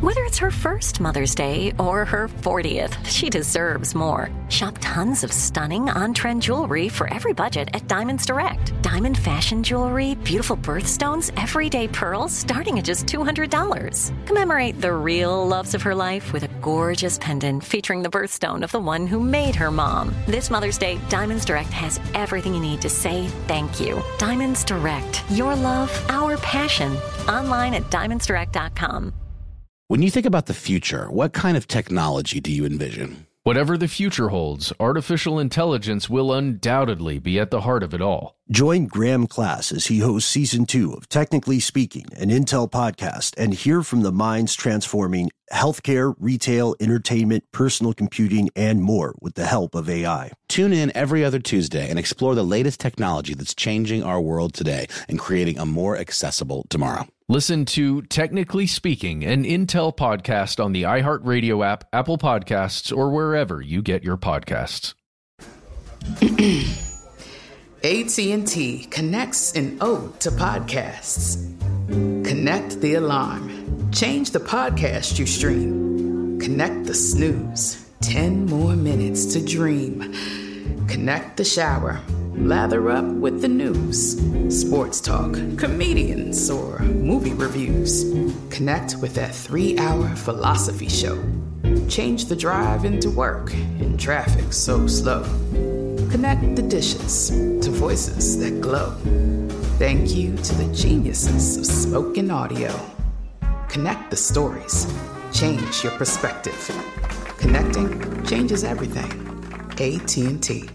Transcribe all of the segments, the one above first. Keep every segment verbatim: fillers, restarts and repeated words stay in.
Whether it's her first Mother's Day or her fortieth, she deserves more. Shop tons of stunning on-trend jewelry for every budget at Diamonds Direct. Diamond fashion jewelry, beautiful birthstones, everyday pearls starting at just two hundred dollars. Commemorate the real loves of her life with a gorgeous pendant featuring the birthstone of the one who made her mom. This Mother's Day, Diamonds Direct has everything you need to say thank you. Diamonds Direct. Your love, our passion. Online at diamonds direct dot com. When you think about the future, what kind of technology do you envision? Whatever the future holds, artificial intelligence will undoubtedly be at the heart of it all. Join Graham Class as he hosts Season two of Technically Speaking, an Intel podcast, and hear from the minds transforming healthcare, retail, entertainment, personal computing, and more with the help of A I. Tune in every other Tuesday and explore the latest technology that's changing our world today and creating a more accessible tomorrow. Listen to Technically Speaking, an Intel podcast on the iHeartRadio app, Apple Podcasts, or wherever you get your podcasts. A T and T connects an ode to podcasts. Connect the alarm. Change the podcast you stream. Connect the snooze. Ten more minutes to dream. Connect the shower. Lather up with the news, sports talk, comedians, or movie reviews. Connect with that three-hour philosophy show. Change the drive into work in traffic so slow. Connect the dishes to voices that glow. Thank you to the geniuses of spoken audio. Connect the stories. Change your perspective. Connecting changes everything. A T and T.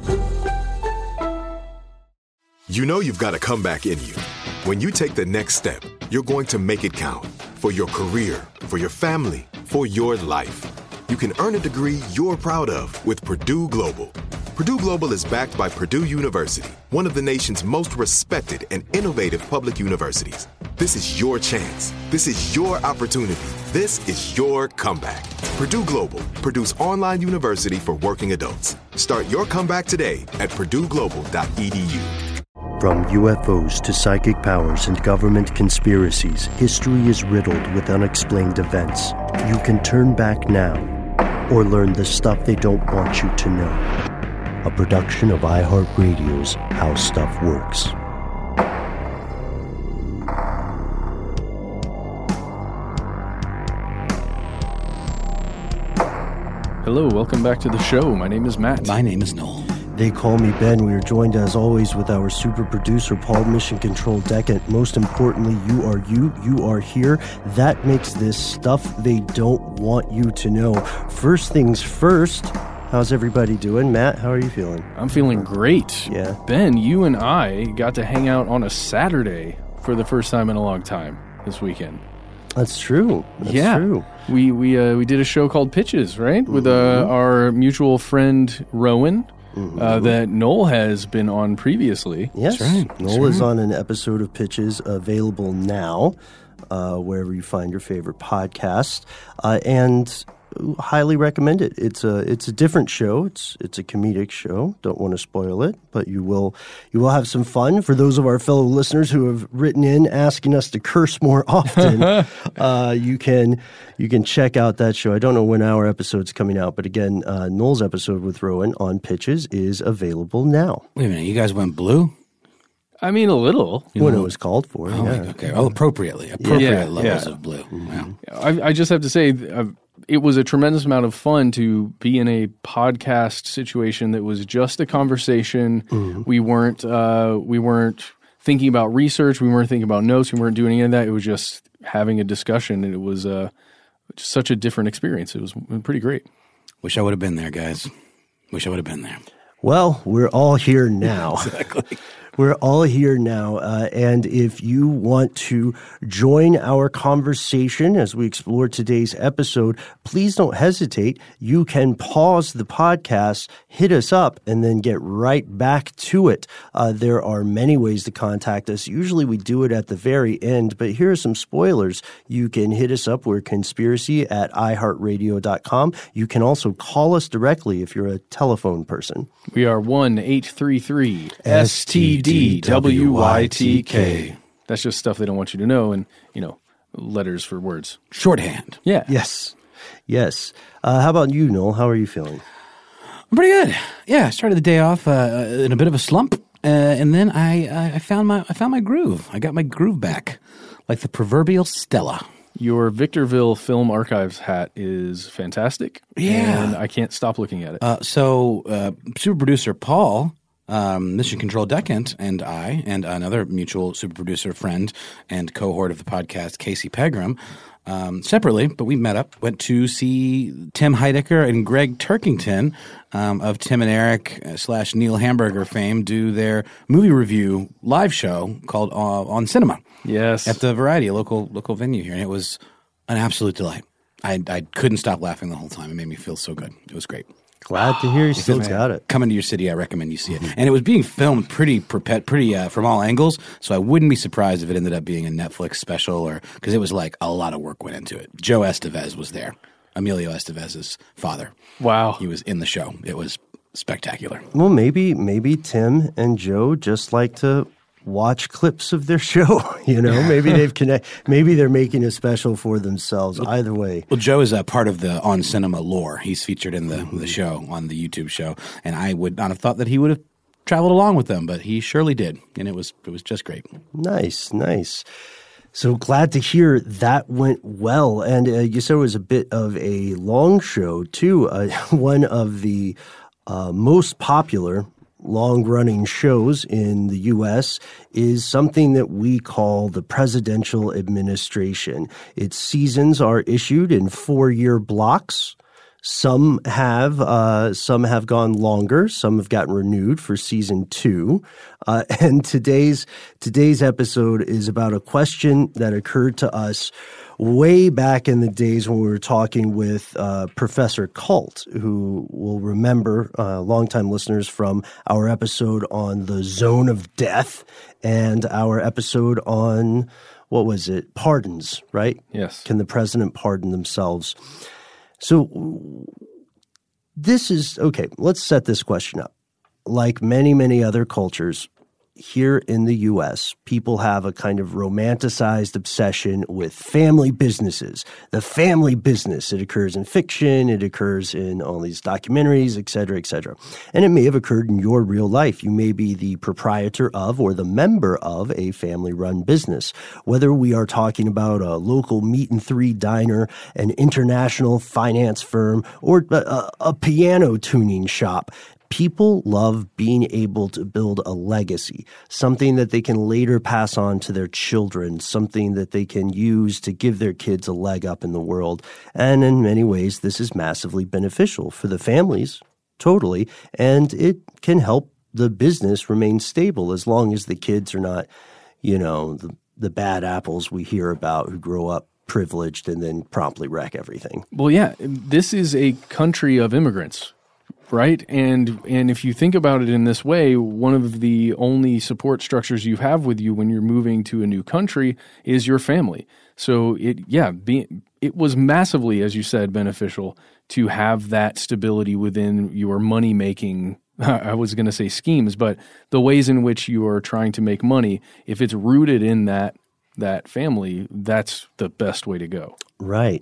You know you've got a comeback in you. When you take the next step, you're going to make it count. For your career, for your family, for your life. You can earn a degree you're proud of with Purdue Global. Purdue Global is backed by Purdue University, one of the nation's most respected and innovative public universities. This is your chance. This is your opportunity. This is your comeback. Purdue Global, Purdue's online university for working adults. Start your comeback today at purdue global dot e d u. From U F Os to psychic powers and government conspiracies, history is riddled with unexplained events. You can turn back now or learn the stuff they don't want you to know. A production of iHeartRadio's How Stuff Works. Hello, welcome back to the show. My name is Matt. My name is Noel. They call me Ben. We are joined, as always, with our super producer, Paul Mission Control Decant. Most importantly, you are you. You are here. That makes this stuff they don't want you to know. First things first, how's everybody doing? Matt, how are you feeling? I'm feeling great. Yeah. Ben, you and I got to hang out on a Saturday for the first time in a long time this weekend. That's true. That's yeah. true. We we uh, we did a show called Pitches, right? Mm-hmm. With uh, our mutual friend, Rowan. Mm-hmm. Uh, that Noel has been on previously. Yes, That's right. Noel That's is right. on an episode of Pitches available now, uh, wherever you find your favorite podcast, uh, and highly recommend it. It's a it's a different show. It's it's a comedic show. Don't want to spoil it, but you will you will have some fun. For those of our fellow listeners who have written in asking us to curse more often, uh, you can you can check out that show. I don't know when our episode's coming out, but again, uh, Noel's episode with Rowan on Pitches is available now. Wait a minute, you guys went blue? I mean, a little. When know. It was called for. Oh, yeah. okay. Oh, appropriately. Appropriate yeah, levels yeah. of blue. Mm-hmm. Wow. I, I just have to say, uh, it was a tremendous amount of fun to be in a podcast situation that was just a conversation. Mm-hmm. We weren't uh, we weren't thinking about research. We weren't thinking about notes. We weren't doing any of that. It was just having a discussion, and it was uh, just such a different experience. It was pretty great. Wish I would have been there, guys. Wish I would have been there. Well, we're all here now. Exactly. We're all here now, uh, and if you want to join our conversation as we explore today's episode, please don't hesitate. You can pause the podcast, hit us up, and then get right back to it. Uh, there are many ways to contact us. Usually we do it at the very end, but here are some spoilers. You can hit us up. We're conspiracy at i heart radio dot com. You can also call us directly if you're a telephone person. We are one eight three three S T D W Y T K. That's just stuff they don't want you to know. And, you know, letters for words. Shorthand. Yeah. Yes. Yes. Uh, how about you, Noel? How are you feeling? I'm pretty good. Yeah, I started the day off uh, in a bit of a slump, uh, and then I, I found my I found my groove. I got my groove back, like the proverbial Stella. Your Victorville Film Archives hat is fantastic. Yeah. And I can't stop looking at it. Uh, so, uh, super producer Paul, um, Mission Control Decant, and I, and another mutual super producer friend and cohort of the podcast, Casey Pegram, um, separately, but we met up, went to see Tim Heidecker and Greg Turkington um, of Tim and Eric slash Neil Hamburger fame do their movie review live show called uh, On Cinema. Yes. At the Variety, a local local venue here, and it was an absolute delight. I I couldn't stop laughing the whole time. It made me feel so good. It was great. Glad to hear you still got it. Coming to your city, I recommend you see it. And it was being filmed pretty pretty uh, from all angles, so I wouldn't be surprised if it ended up being a Netflix special, or because it was like a lot of work went into it. Joe Estevez was there, Emilio Estevez's father. Wow. He was in the show. It was spectacular. Well, maybe maybe Tim and Joe just like to watch clips of their show. You know, maybe they've connect. Maybe they're making a special for themselves. Either way. Well, Joe is a part of the On Cinema lore. He's featured in the the show on the YouTube show, and I would not have thought that he would have traveled along with them, but he surely did, and it was it was just great. Nice, nice. So glad to hear that went well. And uh, you said it was a bit of a long show too. Uh, one of the uh, most popular long-running shows in the U S is something that we call the presidential administration. Its seasons are issued in four-year blocks. Some have uh, some have gone longer. Some have gotten renewed for season two. Uh, and today's today's episode is about a question that occurred to us way back in the days when we were talking with uh, Professor Cult, who will remember uh, longtime listeners from our episode on the zone of death and our episode on, what was it, pardons, right? Yes. Can the president pardon themselves? So this is, okay, let's set this question up. Like many, many other cultures, here in the U S, people have a kind of romanticized obsession with family businesses. The family business, it occurs in fiction, it occurs in all these documentaries, et cetera, et cetera. And it may have occurred in your real life. You may be the proprietor of or the member of a family-run business. Whether we are talking about a local meat and three diner, an international finance firm, or a, a piano tuning shop, people love being able to build a legacy, something that they can later pass on to their children, something that they can use to give their kids a leg up in the world. And in many ways, this is massively beneficial for the families, totally, and it can help the business remain stable as long as the kids are not, you know, the, the bad apples we hear about who grow up privileged and then promptly wreck everything. Well, yeah, this is a country of immigrants. Right? And and if you think about it in this way, one of the only support structures you have with you when you're moving to a new country is your family. So it yeah, be, it was massively, as you said, beneficial to have that stability within your money-making, I was going to say schemes, but the ways in which you are trying to make money, if it's rooted in that that family, that's the best way to go. Right.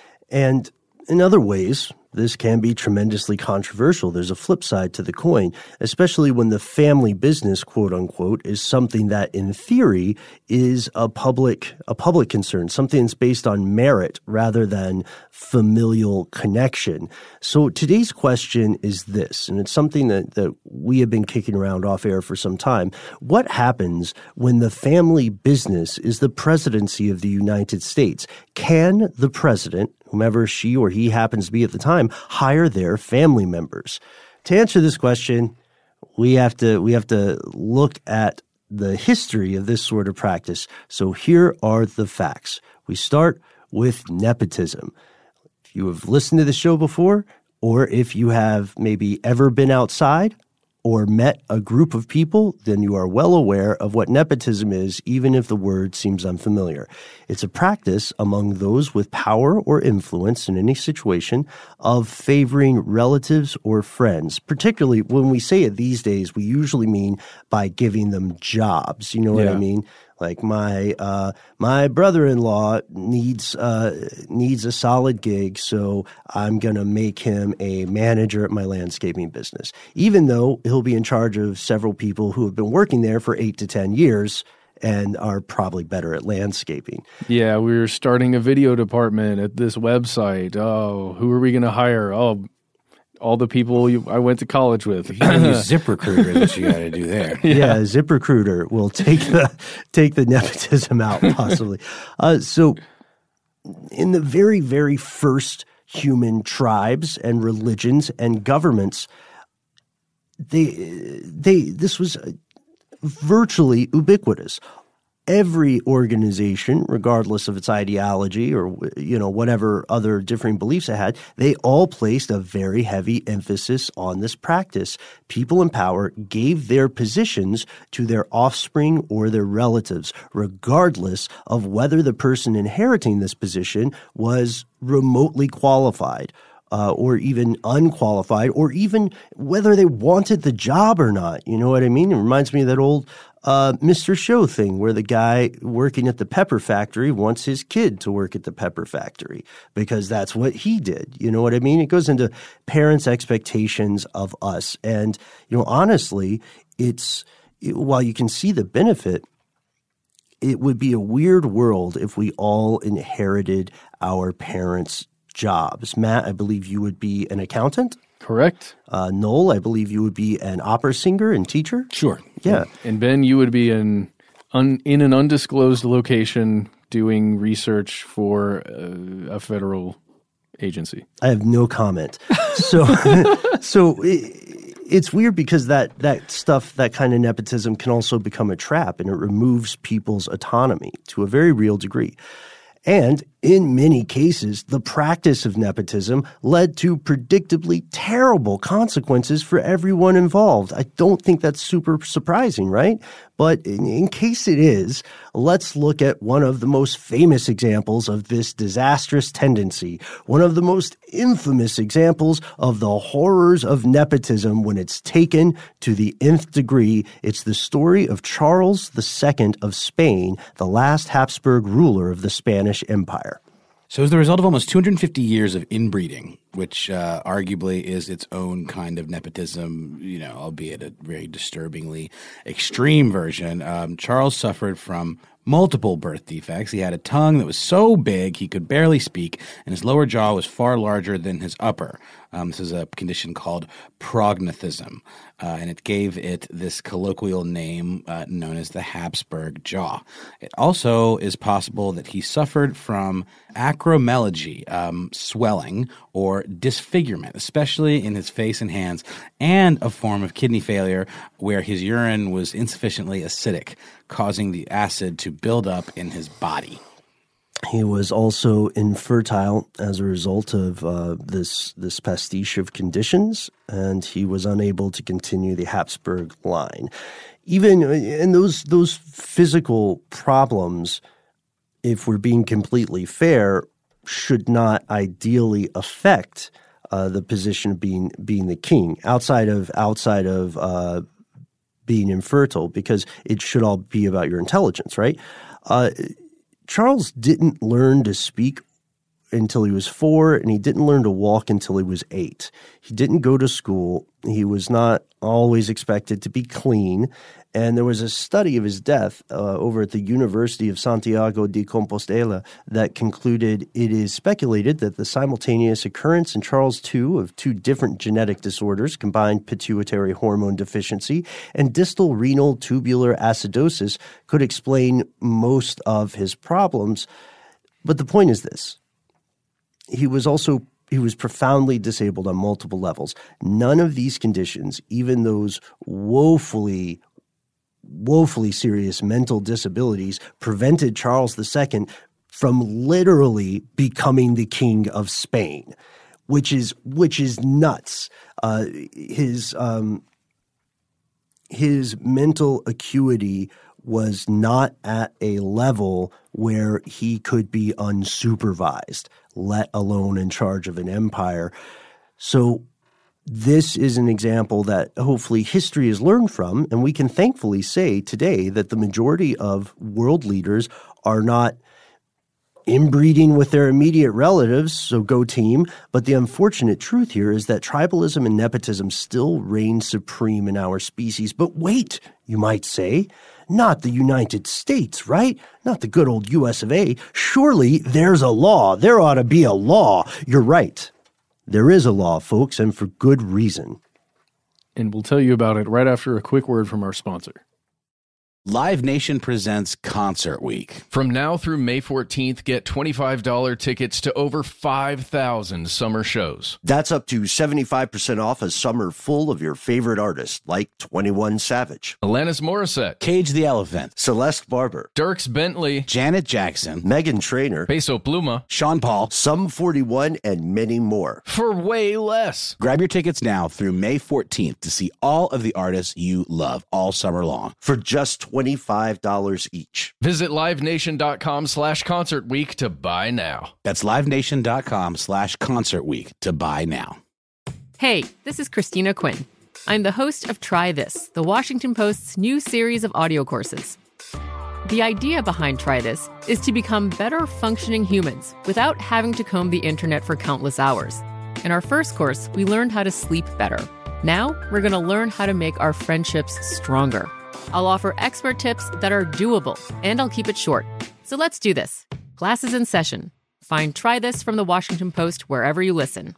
And in other ways, this can be tremendously controversial. There's a flip side to the coin, especially when the family business, quote unquote, is something that in theory is a public a public concern, something that's based on merit rather than familial connection. So today's question is this, and it's something that, that we have been kicking around off air for some time. What happens when the family business is the presidency of the United States? Can the president, whomever she or he happens to be at the time, hire their family members? To answer this question, we have to we have to look at the history of this sort of practice. So here are the facts. We start with nepotism. If you have listened to the show before, or if you have maybe ever been outside or met a group of people, then you are well aware of what nepotism is, even if the word seems unfamiliar. It's a practice among those with power or influence in any situation of favoring relatives or friends. Particularly when we say it these days, we usually mean by giving them jobs. You know what Yeah. I mean? Like my uh, my brother-in-law needs uh, needs a solid gig, so I'm going to make him a manager at my landscaping business, even though he'll be in charge of several people who have been working there for eight to ten years and are probably better at landscaping. Yeah, we were starting a video department at this website. Oh, who are we going to hire? Oh, all the people you, I went to college with. You got to use ZipRecruiter. That's what you got to do there. Yeah, yeah ZipRecruiter will take the take the nepotism out possibly. Uh, so, in the very, very first human tribes and religions and governments, they they this was virtually ubiquitous. Every organization, regardless of its ideology or, you know, whatever other differing beliefs it had, they all placed a very heavy emphasis on this practice. People in power gave their positions to their offspring or their relatives, regardless of whether the person inheriting this position was remotely qualified. Uh, or even unqualified, or even whether they wanted the job or not. You know what I mean? It reminds me of that old uh, Mister Show thing where the guy working at the pepper factory wants his kid to work at the pepper factory because that's what he did. You know what I mean? It goes into parents' expectations of us. And, you know, honestly, it's it, while you can see the benefit, it would be a weird world if we all inherited our parents' jobs. Matt, I believe you would be an accountant. Correct. Uh, Noel, I believe you would be an opera singer and teacher. Sure. Yeah. And Ben, you would be in, un, in an undisclosed location doing research for uh, a federal agency. I have no comment. So, so it, it's weird because that that stuff, that kind of nepotism can also become a trap, and it removes people's autonomy to a very real degree. And in many cases, the practice of nepotism led to predictably terrible consequences for everyone involved. I don't think that's super surprising, right? But in, in case it is, let's look at one of the most famous examples of this disastrous tendency, one of the most infamous examples of the horrors of nepotism when it's taken to the nth degree. It's the story of Charles the Second of Spain, the last Habsburg ruler of the Spanish Empire. So as the result of almost two hundred fifty years of inbreeding, which uh, arguably is its own kind of nepotism, you know, albeit a very disturbingly extreme version, um, Charles suffered from multiple birth defects. He had a tongue that was so big he could barely speak, and his lower jaw was far larger than his upper. Um, this is a condition called prognathism, uh, and it gave it this colloquial name uh, known as the Habsburg jaw. It also is possible that he suffered from acromegaly, um, swelling, or disfigurement, especially in his face and hands, and a form of kidney failure where his urine was insufficiently acidic, causing the acid to build up in his body. He was also infertile as a result of uh, this this pastiche of conditions, and he was unable to continue the Habsburg line. Even in those those physical problems, if we're being completely fair, should not ideally affect uh, the position of being being the king outside of outside of uh, being infertile, because it should all be about your intelligence, right? Uh, Charles didn't learn to speak until he was four, and he didn't learn to walk until he was eight. He didn't go to school. He was not always expected to be clean. And there was a study of his death uh, over at the University of Santiago de Compostela that concluded it is speculated that the simultaneous occurrence in Charles the Second of two different genetic disorders, combined pituitary hormone deficiency and distal renal tubular acidosis, could explain most of his problems. But the point is this. He was also he was profoundly disabled on multiple levels. None of these conditions, even those woefully woefully serious mental disabilities, prevented Charles the Second from literally becoming the king of Spain, which is which is nuts. Uh, his um, his mental acuity was not at a level where he could be unsupervised, let alone in charge of an empire. So This is an example that hopefully history has learned from, and we can thankfully say today that the majority of world leaders are not inbreeding with their immediate relatives, so go team. But the unfortunate truth here is that tribalism and nepotism still reign supreme in our species. But wait, you might say, not the United States, right? Not the good old U S of A. Surely there's a law. There ought to be a law. You're right. There is a law, folks, and for good reason. And we'll tell you about it right after a quick word from our sponsor. Live Nation presents Concert Week. From now through May fourteenth, get twenty-five dollars tickets to over five thousand summer shows. That's up to seventy-five percent off a summer full of your favorite artists, like twenty-one Savage, Alanis Morissette, Cage the Elephant, Celeste Barber, Dierks Bentley, Janet Jackson, Meghan Trainor, Peso Pluma, Sean Paul, Sum forty-one, and many more. For way less. Grab your tickets now through May fourteenth to see all of the artists you love all summer long for just twenty-five dollars each. Visit livenation.com slash concert week to buy now. That's livenation.com slash concert week to buy now. Hey, this is Christina Quinn. I'm the host of Try This, the Washington Post's new series of audio courses. The idea behind Try This is to become better functioning humans without having to comb the internet for countless hours. In our first course, we learned how to sleep better. Now, we're going to learn how to make our friendships stronger. I'll offer expert tips that are doable, and I'll keep it short. So let's do this. Class is in session. Find Try This from the Washington Post wherever you listen.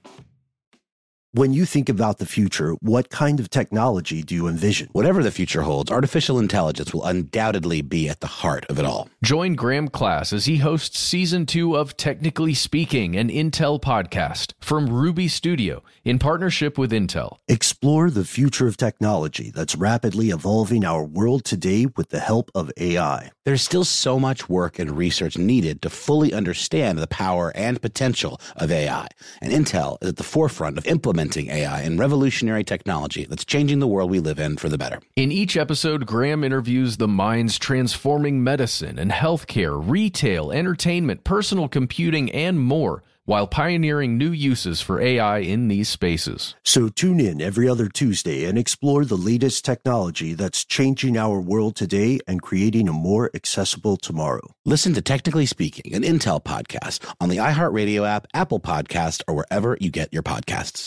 When you think about the future, what kind of technology do you envision? Whatever the future holds, artificial intelligence will undoubtedly be at the heart of it all. Join Graham Class as he hosts season two of Technically Speaking, an Intel podcast from Ruby Studio in partnership with Intel. Explore the future of technology that's rapidly evolving our world today with the help of A I. There's still so much work and research needed to fully understand the power and potential of A I, and Intel is at the forefront of implementing A I and revolutionary technology that's changing the world we live in for the better. In each episode, Graham interviews the minds transforming medicine and healthcare, retail, entertainment, personal computing, and more, while pioneering new uses for A I in these spaces. So tune in every other Tuesday and explore the latest technology that's changing our world today and creating a more accessible tomorrow. Listen to Technically Speaking, an Intel podcast on the iHeartRadio app, Apple Podcast, or wherever you get your podcasts.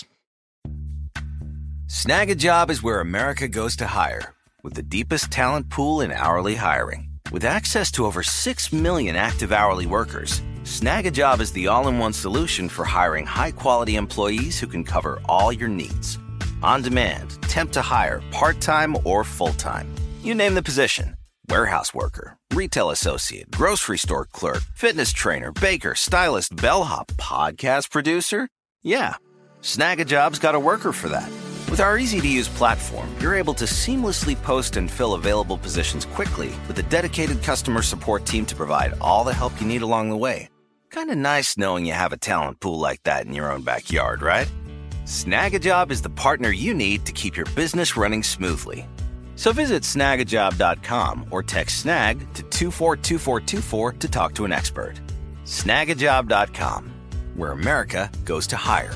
Snag a Job is where America goes to hire, with the deepest talent pool in hourly hiring. With access to over six million active hourly workers, Snag a Job is the all-in-one solution for hiring high-quality employees who can cover all your needs. On demand, temp to hire, part-time or full-time. You name the position. Warehouse worker, retail associate, grocery store clerk, fitness trainer, baker, stylist, bellhop, podcast producer. Yeah, Snag a Job's got a worker for that. With our easy-to-use platform, you're able to seamlessly post and fill available positions quickly with a dedicated customer support team to provide all the help you need along the way. Kind of nice knowing you have a talent pool like that in your own backyard, right? Snag a Job is the partner you need to keep your business running smoothly. So visit snag a job dot com or text SNAG to two four two four two four to talk to an expert. snag a job dot com, where America goes to hire.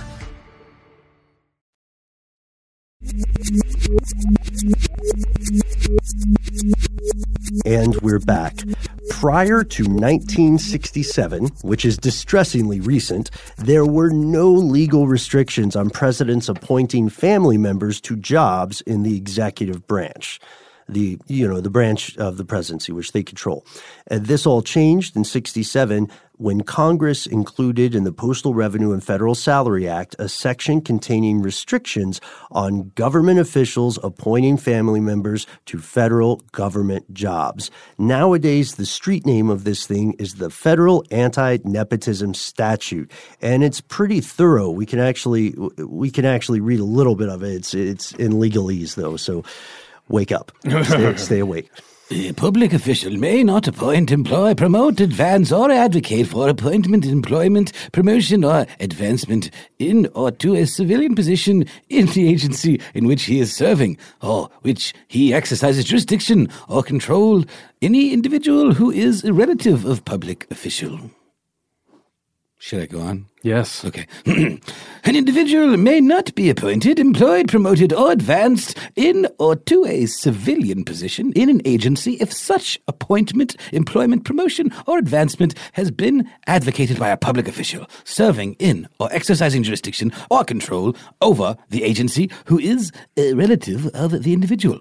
And we're back. Prior to nineteen sixty-seven, which is distressingly recent, there were no legal restrictions on presidents appointing family members to jobs in the executive branch. The, you know, the branch of the presidency, which they control. And this all changed in sixty-seven when Congress included in the Postal Revenue and Federal Salary Act a section containing restrictions on government officials appointing family members to federal government jobs. Nowadays, the street name of this thing is the Federal Anti-Nepotism Statute, and it's pretty thorough. We can actually we can actually read a little bit of it. It's it's in legalese though, so wake up. Stay, stay awake. A public official may not appoint, employ, promote, advance, or advocate for appointment, employment, promotion, or advancement in or to a civilian position in the agency in which he is serving, or which he exercises jurisdiction or control any individual who is a relative of public official. Should I go on? Yes. Okay. An individual may not be appointed, employed, promoted, or advanced in or to a civilian position in an agency if such appointment, employment, promotion, or advancement has been advocated by a public official serving in or exercising jurisdiction or control over the agency who is a relative of the individual.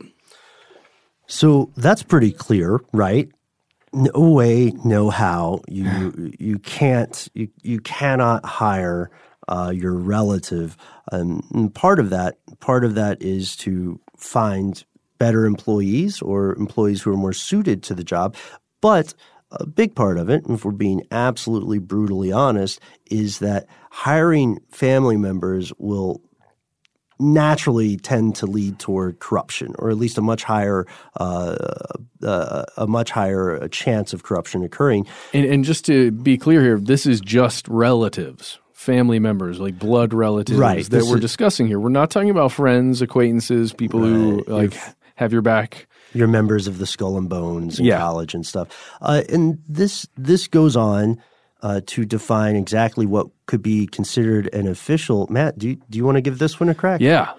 So that's pretty clear, right? No way, no how. You you can't you you cannot hire uh, your relative. Um, and part of that part of that is to find better employees or employees who are more suited to the job. But a big part of it, if we're being absolutely brutally honest, is that hiring family members will naturally tend to lead toward corruption, or at least a much higher uh, uh, a much higher chance of corruption occurring. And, and just to be clear here, this is just relatives, family members, like blood relatives right. that this we're is, discussing here. We're not talking about friends, acquaintances, people right. who like You're, have your back. You're members of the Skull and Bones in yeah. college and stuff. Uh, and this this goes on Uh, to define exactly what could be considered an official. Matt, do you, do you want to give this one a crack? Yeah.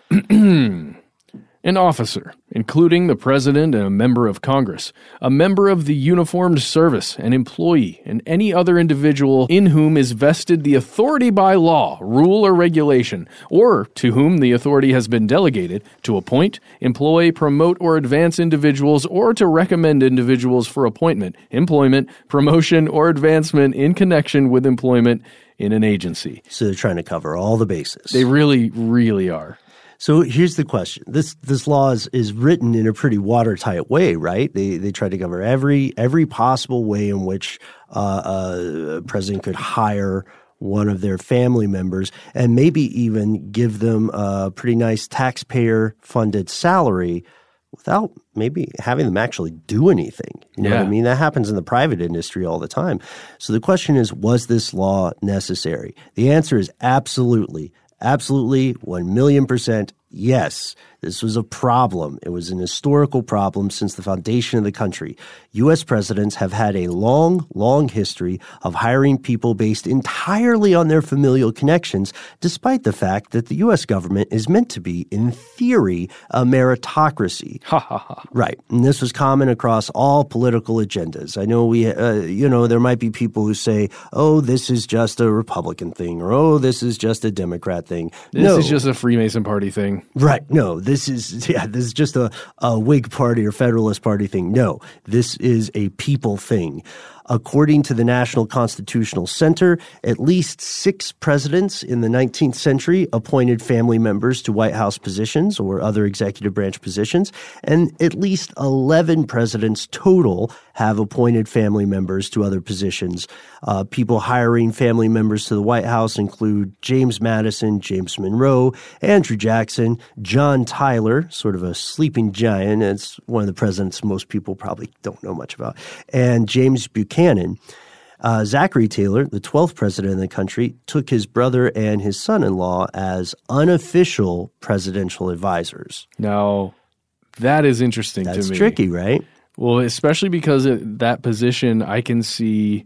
An officer, including the president and a member of Congress, a member of the uniformed service, an employee, and any other individual in whom is vested the authority by law, rule, or regulation, or to whom the authority has been delegated to appoint, employ, promote, or advance individuals, or to recommend individuals for appointment, employment, promotion, or advancement in connection with employment in an agency. So they're trying to cover all the bases. They really, really are. So here's the question. This this law is, is written in a pretty watertight way, right? They they try to cover every every possible way in which uh, a president could hire one of their family members and maybe even give them a pretty nice taxpayer-funded salary without maybe having them actually do anything. You know yeah. what I mean? That happens in the private industry all the time. So the question is, was this law necessary? The answer is absolutely. Absolutely, one million percent yes. This was a problem. It was an historical problem since the foundation of the country. U S presidents have had a long, long history of hiring people based entirely on their familial connections, despite the fact that the U S government is meant to be, in theory, a meritocracy. Ha ha ha. Right. And this was common across all political agendas. I know we, uh, you know, there might be people who say, oh, this is just a Republican thing, or oh, this is just a Democrat thing. This no. is just a Freemason party thing. Right. No, this is, yeah, this is just a, a Whig party or Federalist party thing. No, this is a people thing. According to the National Constitutional Center, at least six presidents in the nineteenth century appointed family members to White House positions or other executive branch positions, and at least eleven presidents total have appointed family members to other positions. Uh, people hiring family members to the White House include James Madison, James Monroe, Andrew Jackson, John Tyler, sort of a sleeping giant. It's one of the presidents most people probably don't know much about, and James Buchanan. Uh, Zachary Taylor, the twelfth president of the country, took his brother and his son-in-law as unofficial presidential advisors. Now, that is interesting That's to me. That's tricky, right? Well, especially because at that position, I can see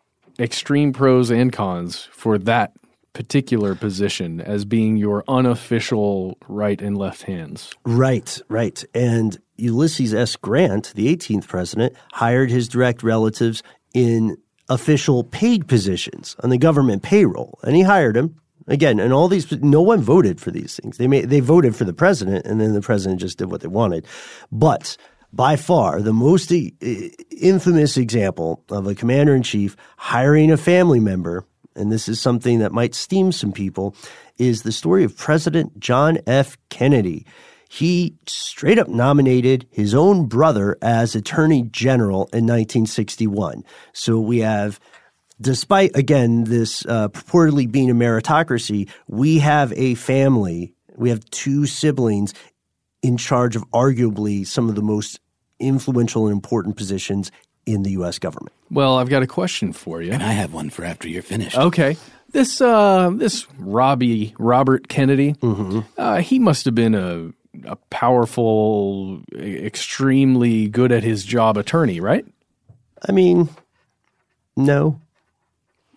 extreme pros and cons for that particular position as being your unofficial right and left hands. Right, right. And Ulysses S. Grant, the eighteenth president, hired his direct relatives in official paid positions on the government payroll, and he hired him. Again, and all these, no one voted for these things. They made, they voted for the president, and then the president just did what they wanted. But by far, the most infamous example of a commander-in-chief hiring a family member, and this is something that might steam some people, is the story of President John F. Kennedy. He straight up nominated his own brother as Attorney General in nineteen sixty-one. So we have, despite, again, this uh, purportedly being a meritocracy, we have a family, we have two siblings in charge of arguably some of the most influential and important positions in the U S government. Well, I've got a question for you. And I have one for after you're finished. Okay. This uh, this Robbie, Robert Kennedy, mm-hmm. uh, he must have been a, a powerful, extremely good at his job attorney, right? I mean, no.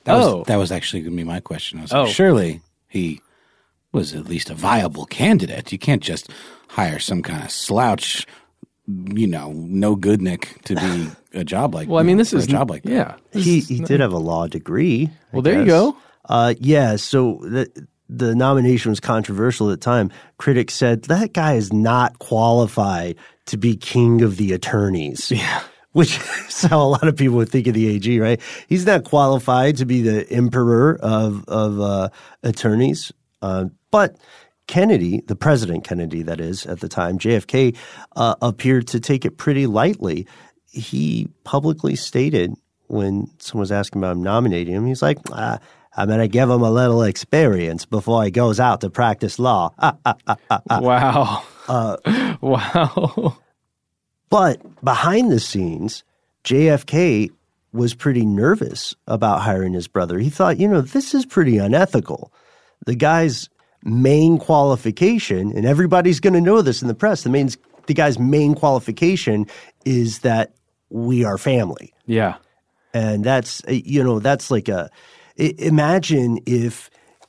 That oh. was, that was actually going to be my question. I was oh. like, surely he was at least a viable candidate. You can't just hire some kind of slouch, you know, no good Nick to be a job like. Well, I mean, this is is a job like that. Yeah, he he did have a law degree. Well, I there guess. you go. Uh, yeah. So the the nomination was controversial at the time. Critics said that guy is not qualified to be king of the attorneys. Yeah. Which is how a lot of people would think of the A G, right? He's not qualified to be the emperor of of uh, attorneys. Uh, but Kennedy, the President Kennedy, that is, at the time, J F K, uh, appeared to take it pretty lightly. He publicly stated when someone was asking about him nominating him, he's like, ah, I'm going to give him a little experience before he goes out to practice law. Ah, ah, ah, ah, ah. Wow. Uh, wow. But behind the scenes, J F K was pretty nervous about hiring his brother. He thought, you know, this is pretty unethical. The guy's main qualification, and everybody's going to know this in the press, the, main, the guy's main qualification is that we are family. Yeah. And that's, you know, that's like a – imagine if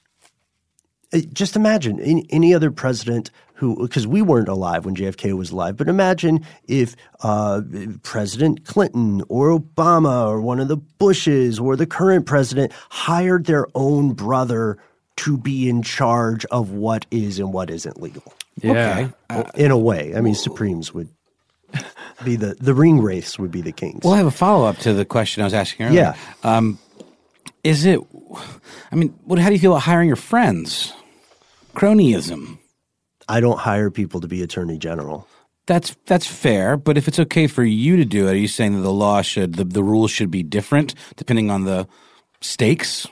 – just imagine any, any other president – who, because we weren't alive when J F K was alive, but imagine if uh, President Clinton or Obama or one of the Bushes or the current president hired their own brother to be in charge of what is and what isn't legal. Yeah. Okay. Uh, in a way. I mean, Supremes would be the – the ring wraiths would be the kings. Well, I have a follow-up to the question I was asking earlier. Yeah. Um, is it – I mean, what? How do you feel about hiring your friends? Cronyism. I don't hire people to be attorney general. That's that's fair, but if it's okay for you to do it, are you saying that the law should the, the rules should be different depending on the stakes?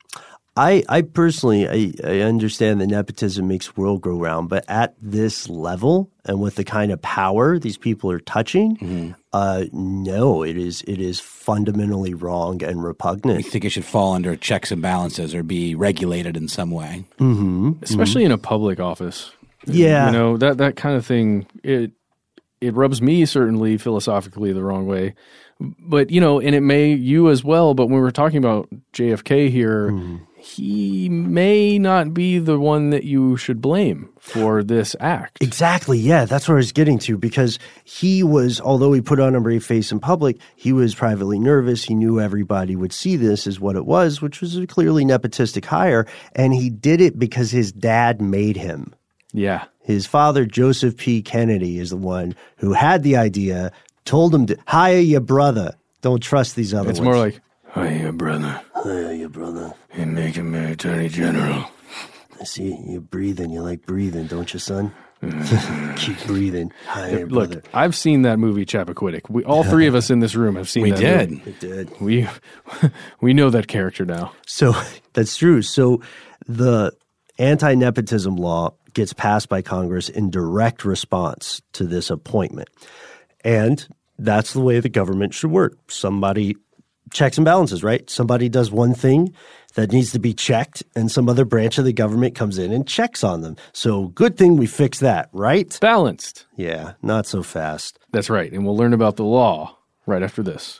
I I personally I, I understand that nepotism makes world go round, but at this level and with the kind of power these people are touching, mm-hmm. uh, no, it is it is fundamentally wrong and repugnant. You think it should fall under checks and balances or be regulated in some way, mm-hmm. especially mm-hmm. in a public office. Yeah, you know, that that kind of thing. It it rubs me certainly philosophically the wrong way, but you know, and it may you as well. But when we're talking about J F K here, mm. he may not be the one that you should blame for this act. Exactly. Yeah, that's where I was getting to, because he was, although he put on a brave face in public, he was privately nervous. He knew everybody would see this as what it was, which was a clearly nepotistic hire, and he did it because his dad made him. Yeah. His father, Joseph P. Kennedy, is the one who had the idea, told him to hire your brother. Don't trust these other it's ones. It's more like, hire your brother. Hire your brother. And make him an attorney general. I see you're breathing. You like breathing, don't you, son? Keep breathing. Hire your Look, brother. I've seen that movie, Chappaquiddick. We, all three of us in this room have seen we that did. movie. We did. We, we know that character now. So that's true. So the anti-nepotism law gets passed by Congress in direct response to this appointment. And that's the way the government should work. Somebody checks and balances, right? Somebody does one thing that needs to be checked, and some other branch of the government comes in and checks on them. So good thing we fix that, right? Balanced. Yeah, not so fast. That's right. And we'll learn about the law right after this.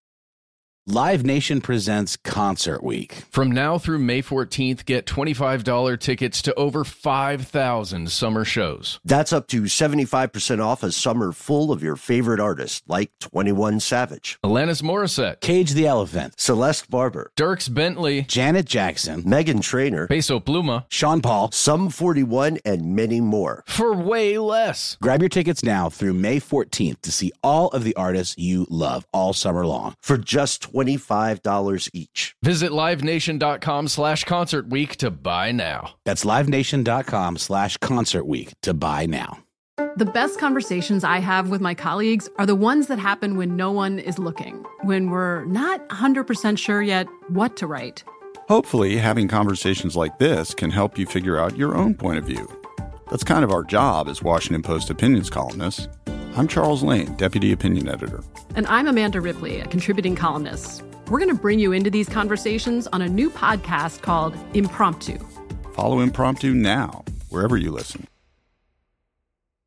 Live Nation presents Concert Week. From now through May fourteenth, get twenty-five dollars tickets to over five thousand summer shows. That's up to seventy-five percent off a summer full of your favorite artists, like twenty-one Savage, Alanis Morissette, Cage the Elephant, Celeste Barber, Dierks Bentley, Janet Jackson, Meghan Trainor, Peso Pluma, Sean Paul, Sum forty-one, and many more. For way less. Grab your tickets now through May fourteenth to see all of the artists you love all summer long. For just twenty-five dollars each. Visit livenation.com slash concert week to buy now. That's livenation.com slash concert week to buy now. The best conversations I have with my colleagues are the ones that happen when no one is looking, when we're not one hundred percent sure yet what to write. Hopefully, having conversations like this can help you figure out your own point of view. That's kind of our job as Washington Post opinions columnists. I'm Charles Lane, Deputy Opinion Editor. And I'm Amanda Ripley, a contributing columnist. We're going to bring you into these conversations on a new podcast called Impromptu. Follow Impromptu now, wherever you listen.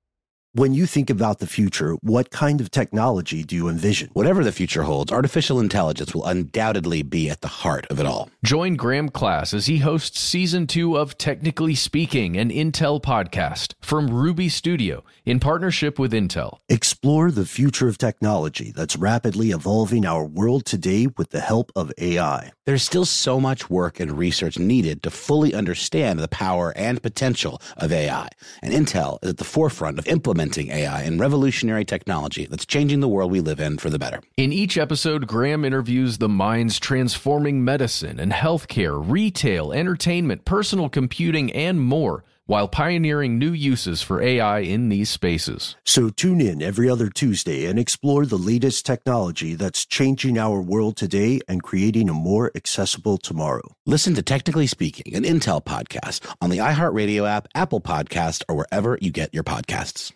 When you think about the future, what kind of technology do you envision? Whatever the future holds, artificial intelligence will undoubtedly be at the heart of it all. Join Graham Class as he hosts season two of Technically Speaking, an Intel podcast from Ruby Studio in partnership with Intel. Explore the future of technology that's rapidly evolving our world today with the help of A I. There's still so much work and research needed to fully understand the power and potential of A I, and Intel is at the forefront of implementing A I and revolutionary technology that's changing the world we live in for the better. In each episode, Graham interviews the minds transforming medicine and healthcare, retail, entertainment, personal computing, and more, while pioneering new uses for A I in these spaces. So tune in every other Tuesday and explore the latest technology that's changing our world today and creating a more accessible tomorrow. Listen to Technically Speaking, an Intel podcast on the iHeartRadio app, Apple Podcast, or wherever you get your podcasts.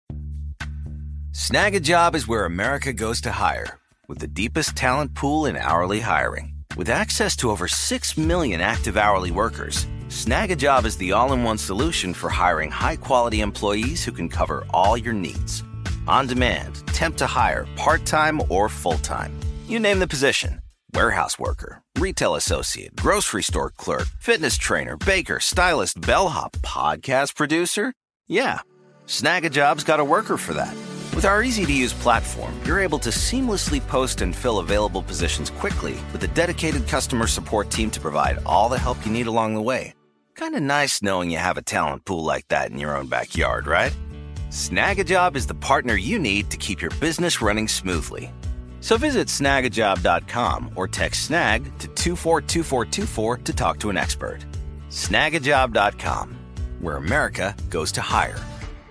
Snag a Job is where America goes to hire, with the deepest talent pool in hourly hiring. With access to over six million active hourly workers, Snag a Job is the all-in-one solution for hiring high-quality employees who can cover all your needs. On demand, temp to hire, part-time or full-time. You name the position. Warehouse worker, retail associate, grocery store clerk, fitness trainer, baker, stylist, bellhop, podcast producer. Yeah, Snag a Job's got a worker for that. With our easy-to-use platform, you're able to seamlessly post and fill available positions quickly with a dedicated customer support team to provide all the help you need along the way. Kind of nice knowing you have a talent pool like that in your own backyard, right? Snag a Job is the partner you need to keep your business running smoothly. So visit snag a job dot com or text SNAG to two four two four two four to talk to an expert. snag a job dot com, where America goes to hire.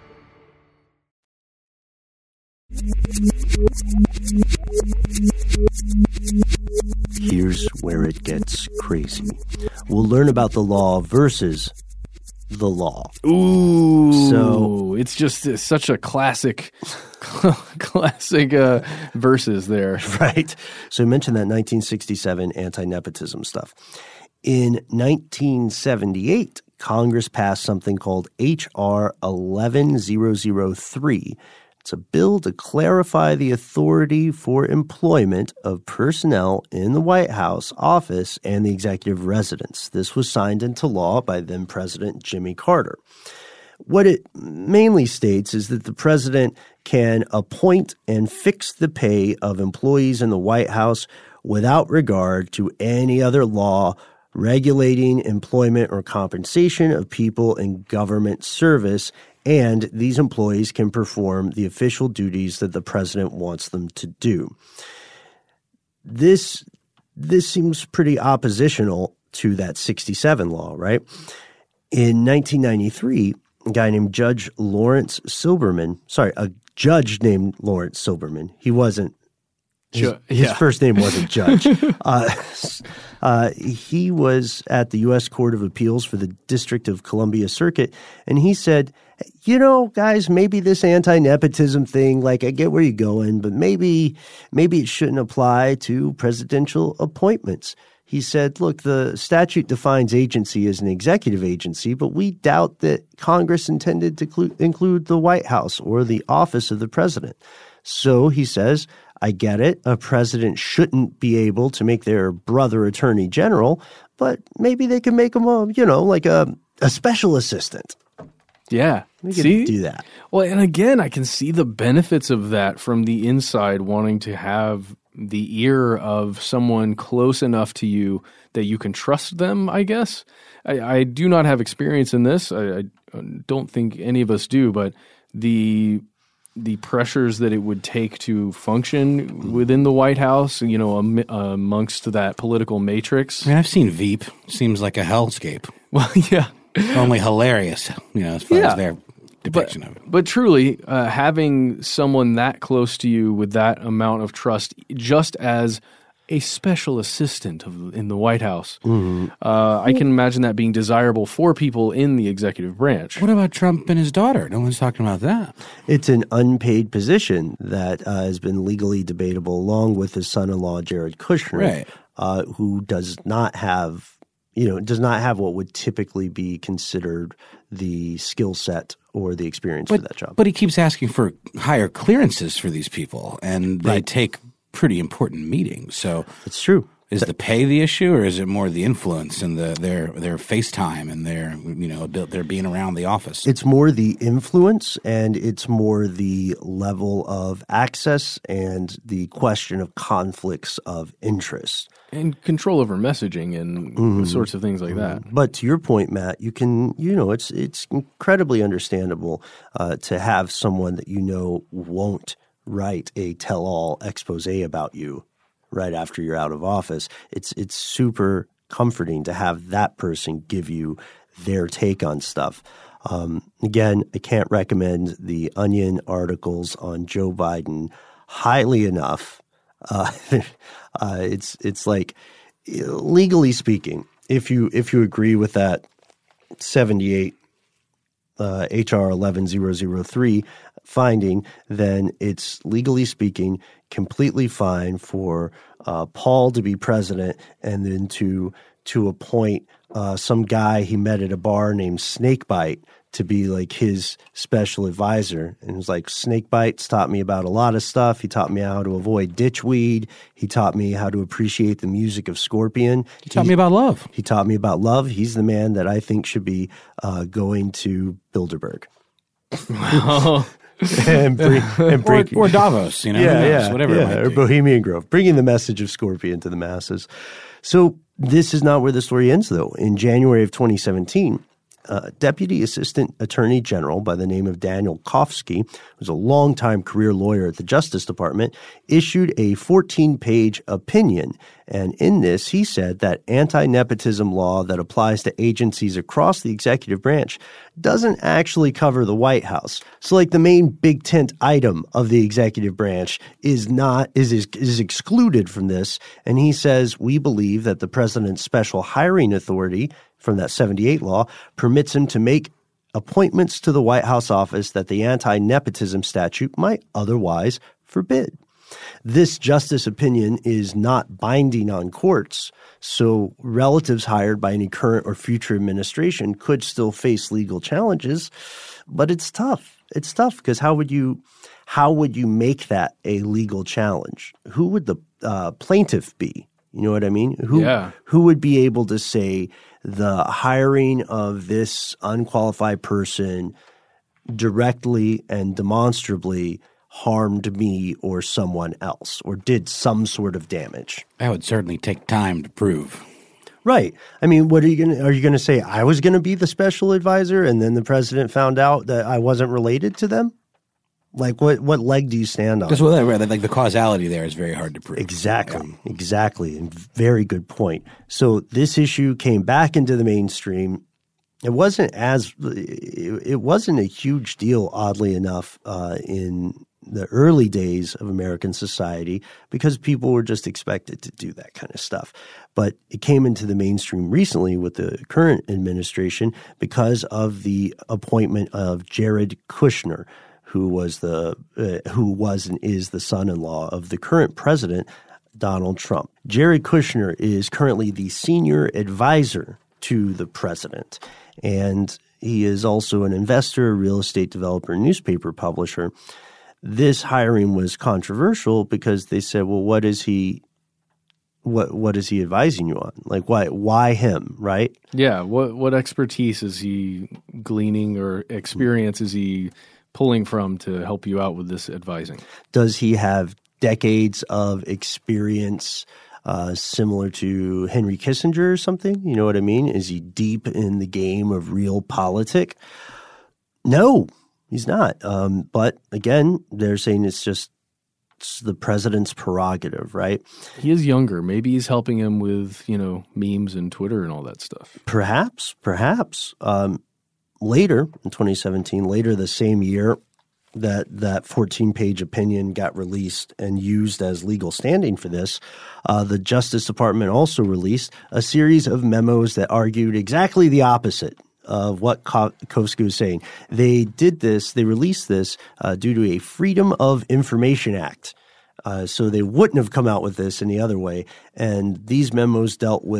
Here's where it gets crazy. We'll learn about the law versus the law. Ooh. So it's just it's such a classic, classic uh, verses there. Right. So I mentioned that nineteen sixty-seven anti-nepotism stuff. In nineteen seventy-eight, Congress passed something called H R eleven thousand three. It's a bill to clarify the authority for employment of personnel in the White House office and the executive residence. This was signed into law by then President Jimmy Carter. What it mainly states is that the president can appoint and fix the pay of employees in the White House without regard to any other law regulating employment or compensation of people in government service, and these employees can perform the official duties that the president wants them to do. This this seems pretty oppositional to that sixty-seven law, right? In nineteen ninety-three, a guy named Judge Lawrence Silberman, sorry, a judge named Lawrence Silberman, he wasn't, his, Ju- his yeah. first name wasn't Judge. uh, uh, he was at the U S Court of Appeals for the District of Columbia Circuit, and he said, you know, guys, maybe this anti-nepotism thing, like I get where you're going, but maybe maybe it shouldn't apply to presidential appointments. He said, look, the statute defines agency as an executive agency, but we doubt that Congress intended to clu- include the White House or the office of the president. So he says, I get it. A president shouldn't be able to make their brother attorney general, but maybe they can make him a, you know, like a, a special assistant. Yeah. We can see? do that. Well, and again, I can see the benefits of that from the inside, wanting to have the ear of someone close enough to you that you can trust them, I guess. I, I do not have experience in this. I, I don't think any of us do, but the the pressures that it would take to function within the White House, you know, am, uh, amongst that political matrix. I mean, I've seen Veep. Seems like a hellscape. Well, yeah. Only hilarious, you know, as far Yeah. as their depiction but, of it. But truly, uh, having someone that close to you with that amount of trust, just as a special assistant of, in the White House, Mm-hmm. uh, I can imagine that being desirable for people in the executive branch. What about Trump and his daughter? No one's talking about that. It's an unpaid position that uh, has been legally debatable, along with his son-in-law, Jared Kushner, Right. uh, who does not have, you know, does not have what would typically be considered the skill set or the experience but, for that job. But he keeps asking for higher clearances for these people, and they Right. take pretty important meetings. So it's true. Is the pay the issue, or is it more the influence and the their their FaceTime and their you know their being around the office? It's more the influence, and it's more the level of access and the question of conflicts of interest. And control over messaging and Mm-hmm. sorts of things like that. But to your point, Matt, you can, you know, it's it's incredibly understandable uh, to have someone that you know won't write a tell-all expose about you right after you're out of office. It's it's super comforting to have that person give you their take on stuff. Um, again, I can't recommend the Onion articles on Joe Biden highly enough. Uh, uh, it's it's like, legally speaking, if you if you agree with that seventy-eight uh, H R eleven thousand three finding, then it's legally speaking completely fine for uh, Paul to be president and then to to appoint uh, some guy he met at a bar named Snakebite to be like his special advisor. And it was like, Snakebite's taught me about a lot of stuff. He taught me how to avoid ditchweed. He taught me how to appreciate the music of Scorpion. He taught he, me about love. He taught me about love. He's the man that I think should be uh, going to Bilderberg. and bring, and bring, or, or Davos, you know, yeah, knows, yeah, whatever yeah, it might or be. Bohemian Grove, bringing the message of Scorpion to the masses. So this is not where the story ends, though. In January of twenty seventeen, uh, Deputy Assistant Attorney General by the name of Daniel Kofsky, who's a longtime career lawyer at the Justice Department, issued a fourteen-page opinion. And in this, he said that anti-nepotism law that applies to agencies across the executive branch doesn't actually cover the White House. So, like, the main big tent item of the executive branch is not is is, is excluded from this. And he says, we believe that the president's special hiring authority from that seventy-eight law permits him to make appointments to the White House office that the anti-nepotism statute might otherwise forbid. This justice opinion is not binding on courts, so relatives hired by any current or future administration could still face legal challenges, but it's tough. It's tough because how would you how would you make that a legal challenge? Who would the uh, plaintiff be? You know what I mean? Who yeah. who would be able to say the hiring of this unqualified person directly and demonstrably harmed me or someone else or did some sort of damage? That would certainly take time to prove. Right. I mean, what are you going to – are you going to say I was going to be the special advisor and then the president found out that I wasn't related to them? Like, what, what leg do you stand on? That's what, like the causality there is very hard to prove. Exactly. Yeah. Exactly. And very good point. So this issue came back into the mainstream. It wasn't as – it wasn't a huge deal, oddly enough, uh, in – the early days of American society because people were just expected to do that kind of stuff. But it came into the mainstream recently with the current administration because of the appointment of Jared Kushner, who was the uh, who was and is the son-in-law of the current president, Donald Trump. Jared Kushner is currently the senior advisor to the president, and he is also an investor, real estate developer, newspaper publisher. This hiring was controversial because they said, well, what is he what what is he advising you on? Like, why why him, right? Yeah, what what expertise is he gleaning or experience is he pulling from to help you out with this advising? Does he have decades of experience uh, similar to Henry Kissinger or something? You know what I mean? Is he deep in the game of real politic? No. He's not. Um, but again, they're saying it's just it's the president's prerogative, right? He is younger. Maybe he's helping him with, you know, memes and Twitter and all that stuff. Perhaps, perhaps. Um, later in twenty seventeen, later the same year that that fourteen-page opinion got released and used as legal standing for this, uh, the Justice Department also released a series of memos that argued exactly the opposite of what Kofsky was saying. They did this, they released this uh, due to a Freedom of Information Act. Uh, so they wouldn't have come out with this any other way. And these memos dealt with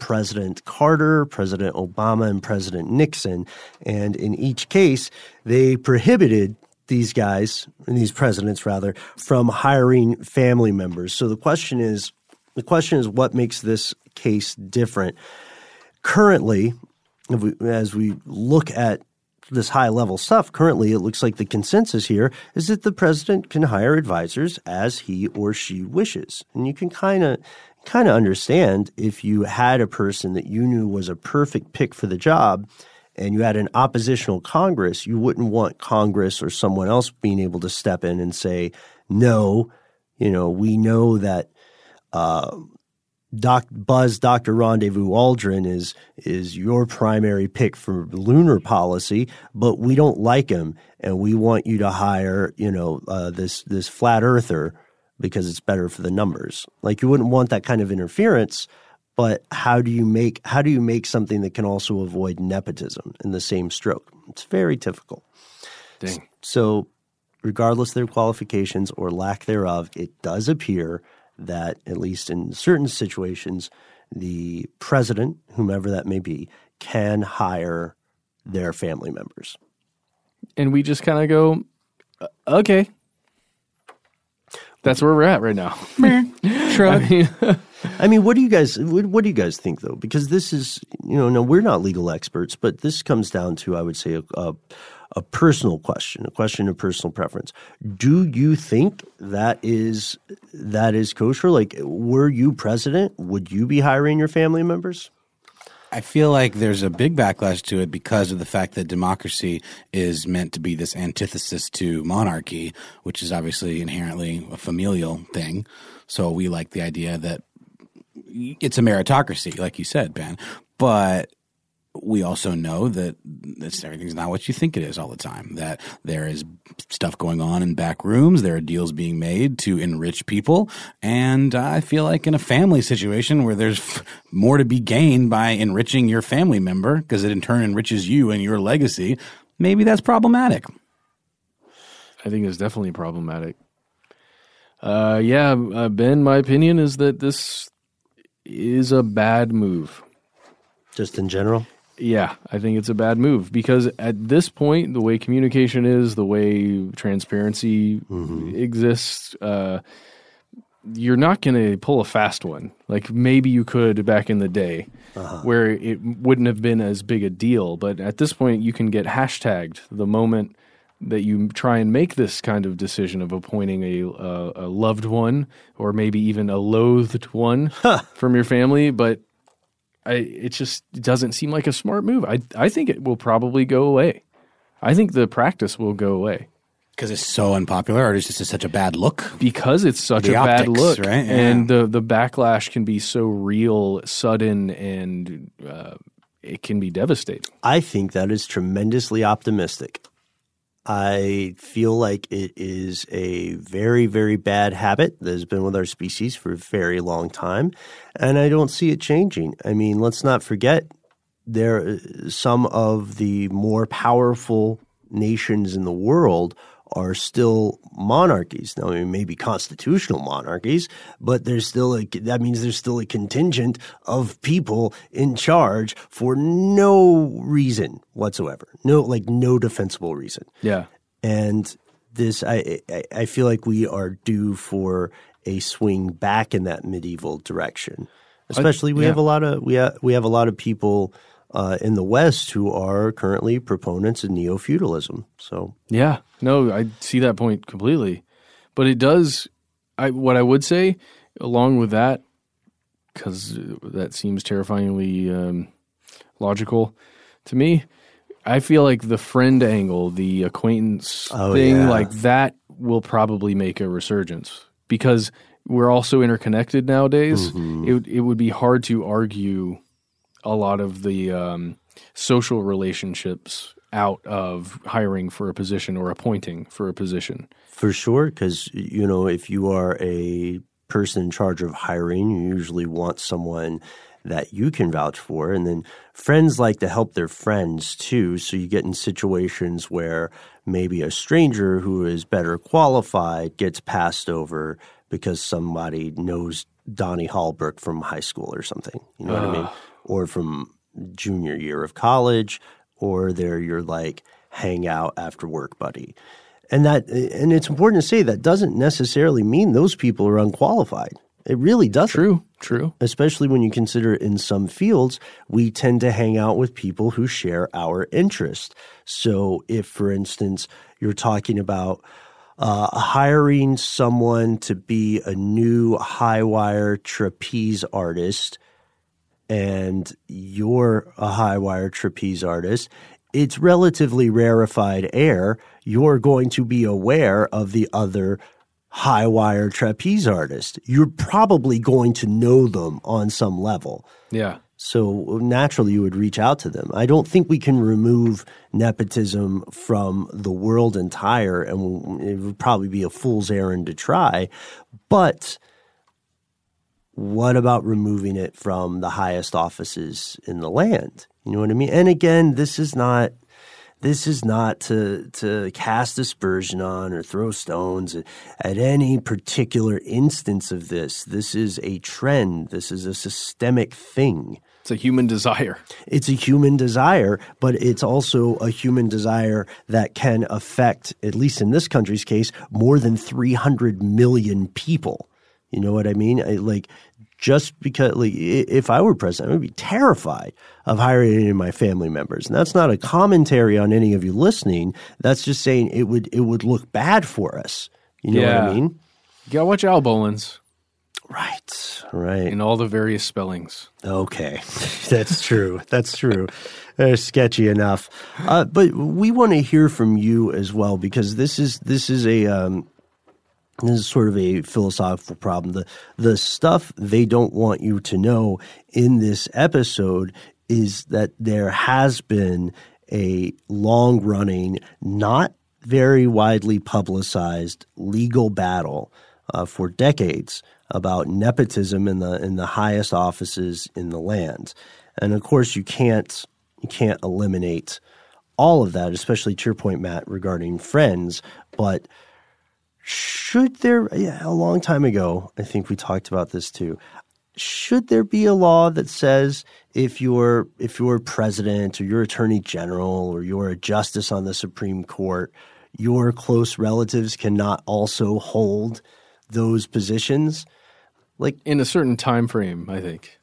President Carter, President Obama, and President Nixon. And in each case, they prohibited these guys, and these presidents rather, from hiring family members. So the question is, the question is, what makes this case different? Currently, if we, as we look at this high-level stuff, currently it looks like the consensus here is that the president can hire advisors as he or she wishes. And you can kind of kind of understand if you had a person that you knew was a perfect pick for the job and you had an oppositional Congress, you wouldn't want Congress or someone else being able to step in and say, no, you know, we know that uh, Doc Buzz Doctor Rendezvous Aldrin is is your primary pick for lunar policy, but we don't like him, and we want you to hire, you know, uh, this this flat earther because it's better for the numbers. Like, you wouldn't want that kind of interference. But how do you make how do you make something that can also avoid nepotism in the same stroke? It's very difficult. Dang. So, regardless of their qualifications or lack thereof, it does appear that, at least in certain situations, the president, whomever that may be, can hire their family members. And we just kind of go, okay. That's where we're at right now. Shrug. I mean, I mean, what do you guys what, what do you guys think, though? Because this is, you know, no, we're not legal experts, but this comes down to, I would say, a, a, a personal question, a question of personal preference. Do you think that is that is kosher? Like, were you president, would you be hiring your family members? I feel like there's a big backlash to it because of the fact that democracy is meant to be this antithesis to monarchy, which is obviously inherently a familial thing. So we like the idea that it's a meritocracy, like you said, Ben. But we also know that this, everything's not what you think it is all the time, that there is stuff going on in back rooms. There are deals being made to enrich people. And I feel like in a family situation where there's f- more to be gained by enriching your family member, because it in turn enriches you and your legacy, maybe that's problematic. I think it's definitely problematic. Uh, yeah, uh, Ben, my opinion is that this is a bad move. Just in general? Yeah, I think it's a bad move because at this point, the way communication is, the way transparency mm-hmm. exists, uh, you're not going to pull a fast one. Like maybe you could back in the day uh-huh. where it wouldn't have been as big a deal. But at this point, you can get hashtagged the moment that you try and make this kind of decision of appointing a, uh, a loved one or maybe even a loathed one huh. from your family. But I, it just doesn't seem like a smart move. I I think it will probably go away. I think the practice will go away. Because it's so unpopular or it's just such a bad look? Because it's such the a optics, bad look. Right? Yeah. And the, the backlash can be so real, sudden, and uh, it can be devastating. I think that is tremendously optimistic. I feel like it is a very, very bad habit that has been with our species for a very long time, and I don't see it changing. I mean, let's not forget there some of the more powerful nations in the world are still monarchies. Now, I mean, maybe constitutional monarchies, but there's still a, that means there's still a contingent of people in charge for no reason whatsoever. No, like no defensible reason. Yeah. And this, I, I, I feel like we are due for a swing back in that medieval direction. Especially, we yeah. have a lot of we have we have a lot of people Uh, in the West who are currently proponents of neo-feudalism. So yeah, no, I see that point completely. But it does I, – what I would say along with that, because that seems terrifyingly um, logical to me, I feel like the friend angle, the acquaintance oh, thing, yeah. like that will probably make a resurgence because we're all so interconnected nowadays. Mm-hmm. It, it would be hard to argue – a lot of the um, social relationships out of hiring for a position or appointing for a position. For sure, because, you know, if you are a person in charge of hiring, you usually want someone that you can vouch for. And then friends like to help their friends too. So you get in situations where maybe a stranger who is better qualified gets passed over because somebody knows Donnie Hallbrook from high school or something. You know uh. what I mean? or from junior year of college, or they're your like hang out after work buddy. And that, and it's important to say that doesn't necessarily mean those people are unqualified. It really doesn't. True, true. Especially when you consider in some fields, we tend to hang out with people who share our interest. So if, for instance, you're talking about uh, hiring someone to be a new high wire trapeze artist, and you're a high wire trapeze artist, it's relatively rarefied air. You're going to be aware of the other high wire trapeze artist. You're probably going to know them on some level. Yeah. So naturally you would reach out to them. I don't think we can remove nepotism from the world entire, and it would probably be a fool's errand to try. But what about removing it from the highest offices in the land? You know what I mean? And again, this is not this is not to to cast aspersion on or throw stones at, at any particular instance of this. This is a trend. This is a systemic thing. It's a human desire. It's a human desire, but it's also a human desire that can affect, at least in this country's case, more than three hundred million people. You know what I mean? I, like, just because, like, if I were president, I would be terrified of hiring any of my family members. And that's not a commentary on any of you listening. That's just saying it would it would look bad for us. You know yeah. what I mean? You gotta watch Al Bolins. Right, right. In all the various spellings. Okay, that's true. That's true. They're sketchy enough. Uh, but we want to hear from you as well, because this is this is a um, this is sort of a philosophical problem. The the stuff they don't want you to know in this episode is that there has been a long-running, not very widely publicized legal battle uh, for decades about nepotism in the in the highest offices in the land. And of course you can't you can't eliminate all of that, especially to your point, Matt, regarding Friends. But should there yeah, a long time ago, I think we talked about this too. Should there be a law that says if you're if you're president or you're attorney general or you're a justice on the Supreme Court, your close relatives cannot also hold those positions? Like in a certain time frame, I think.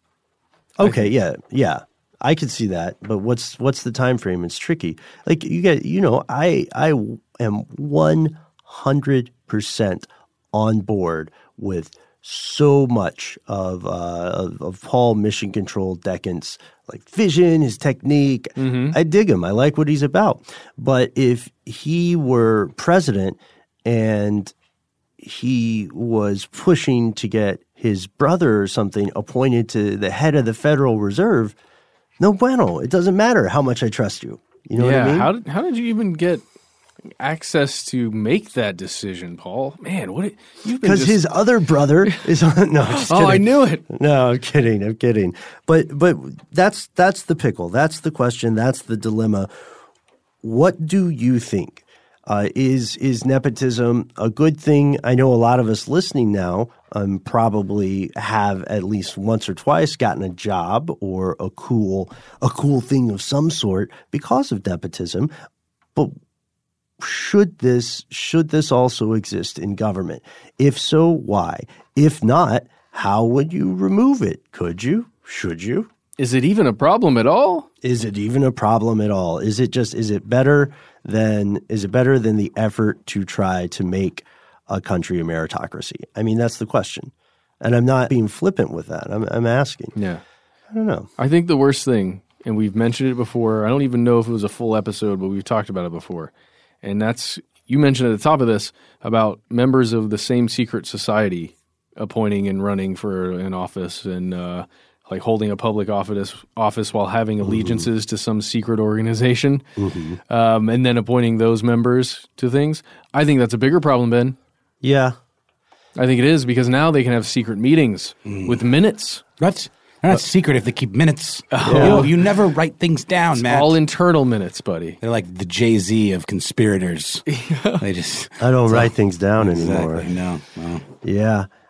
Okay, yeah, yeah, I could see that. But what's what's the time frame? It's tricky. Like you get, you know, I I am one hundred percent on board with so much of uh, of, of Paul Mission Control Decant's like vision, his technique. Mm-hmm. I dig him. I like what he's about. But if he were president and he was pushing to get his brother or something appointed to the head of the Federal Reserve, no bueno. It doesn't matter how much I trust you. You know yeah, what I mean? How did, how did you even get access to make that decision, Paul? Man, what you've been because just... his other brother is on. No, I'm just oh, kidding. I knew it. No, I'm kidding. I'm kidding. But but that's that's the pickle. That's the question. That's the dilemma. What do you think? Uh, is is nepotism a good thing? I know a lot of us listening now um, probably have at least once or twice gotten a job or a cool a cool thing of some sort because of nepotism. But should this should this also exist in government? If so, why? If not, how would you remove it? Could you? Should you? Is it even a problem at all? Is it even a problem at all? Is it just is it better than is it better than the effort to try to make a country a meritocracy? I mean, that's the question. And I'm not being flippant with that. I'm I'm asking. Yeah. I don't know. I think the worst thing, and we've mentioned it before, I don't even know if it was a full episode, but we've talked about it before. And that's you mentioned at the top of this about members of the same secret society appointing and running for an office and uh like holding a public office office while having allegiances mm-hmm. to some secret organization, mm-hmm. um, and then appointing those members to things. I think that's a bigger problem, Ben. Yeah. I think it is because now they can have secret meetings mm. with minutes. That's not uh, secret if they keep minutes. Oh. Yeah. You, you never write things down, it's Matt. all internal minutes, buddy. They're like the Jay-Z of conspirators. They just I don't write all, things down exactly, anymore. No, no. Yeah.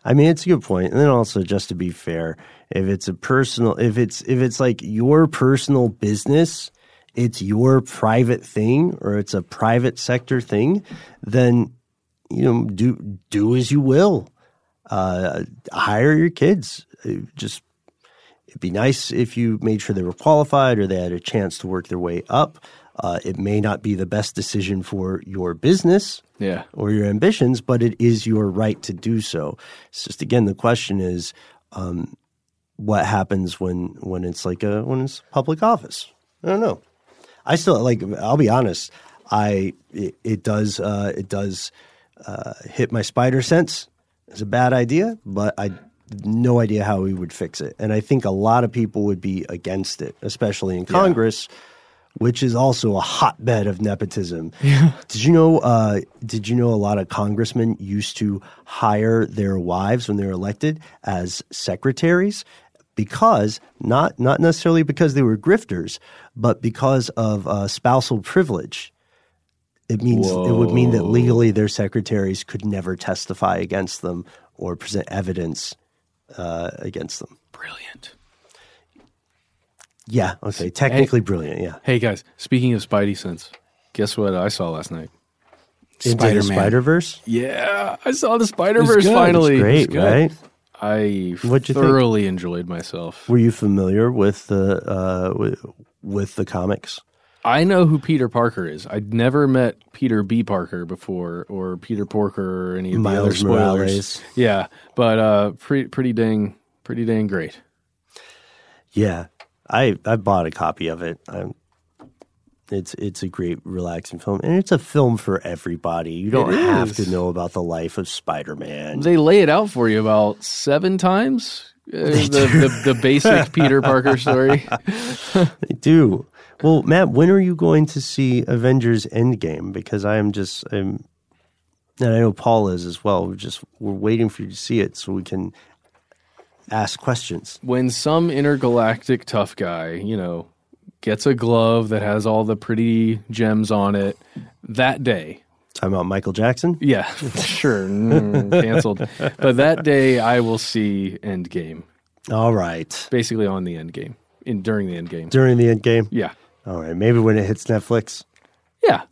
I mean, it's a good point. And then also, just to be fair, if it's a personal, if it's if it's like your personal business, it's your private thing, or it's a private sector thing, then you know, do do as you will. Uh, hire your kids. Just it'd be nice if you made sure they were qualified or they had a chance to work their way up. Uh, it may not be the best decision for your business yeah. or your ambitions, but it is your right to do so. It's just, again, the question is um, what happens when, when it's like a when it's public office? I don't know. I still like. I'll be honest. I it, it does uh, it does uh, hit my spider sense. It's a bad idea, but I no idea how we would fix it. And I think a lot of people would be against it, especially in Congress. Yeah. Which is also a hotbed of nepotism. Yeah. Did you know? Uh, did you know a lot of congressmen used to hire their wives when they were elected as secretaries, because not not necessarily because they were grifters, but because of uh, spousal privilege. It means Whoa. It would mean that legally their secretaries could never testify against them or present evidence uh, against them. Brilliant. Yeah, okay. Technically hey, brilliant, yeah. Hey, guys, speaking of Spidey sense, guess what I saw last night? Into the Spider-Verse? Yeah, I saw the Spider-Verse finally. It's great, right? I What'd you thoroughly think? enjoyed myself. Were you familiar with the uh, with, with the comics? I know who Peter Parker is. I'd never met Peter B. Parker before, or Peter Porker, or any of Miles the other spoilers. Morales. Yeah, but uh, pretty pretty dang pretty dang great. Yeah. I, I bought a copy of it. I'm, it's it's a great, relaxing film, and it's a film for everybody. You don't have to know about the life of Spider-Man. They lay it out for you about seven times. Uh, the, the the basic Peter Parker story. They do. Well, Matt, when are you going to see Avengers Endgame? Because I am just, I'm, and I know Paul is as well. We're just we're waiting for you to see it so we can ask questions. When some intergalactic tough guy, you know, gets a glove that has all the pretty gems on it, that day. Talking about Michael Jackson? Yeah, sure. Mm, canceled. But that day I will see Endgame. All right. Basically on the Endgame. In during the Endgame. During the Endgame? Yeah. All right. Maybe when it hits Netflix? Yeah.